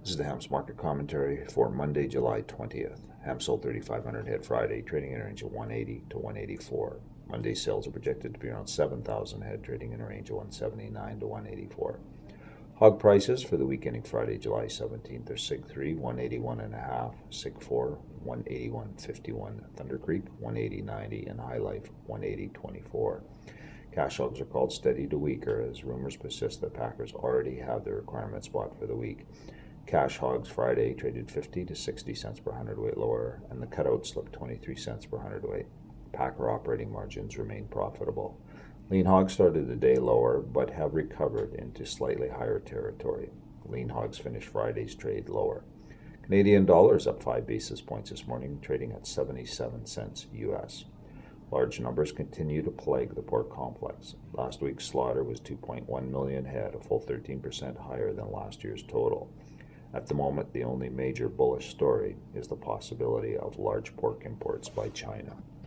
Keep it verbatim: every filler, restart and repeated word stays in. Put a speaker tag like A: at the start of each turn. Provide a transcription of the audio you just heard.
A: This is the Hams market commentary for Monday, July twentieth. Ham sold thirty-five hundred head Friday, trading in a range of one eighty to one eighty-four. Monday sales are projected to be around seven thousand head, trading in a range of one seventy-nine to one eighty-four. Hog prices for the week ending Friday, July seventeenth are Sig three, one eighty-one and a half, Sig four, one eighty-one fifty-one, Thunder Creek, one eighty ninety, and High Life, one eighty twenty-four. Cash hogs are called steady to weaker as rumors persist that packers already have their requirement spot for the week. Cash hogs Friday traded fifty to sixty cents per hundredweight lower, and the cutout slipped twenty-three cents per hundredweight. Packer operating margins remain profitable. Lean hogs started the day lower, but have recovered into slightly higher territory. Lean hogs finished Friday's trade lower. Canadian dollar is up five basis points this morning, trading at seventy-seven cents U S. Large numbers continue to plague the pork complex. Last week's slaughter was two point one million head, a full thirteen percent higher than last year's total. At the moment, the only major bullish story is the possibility of large pork imports by China.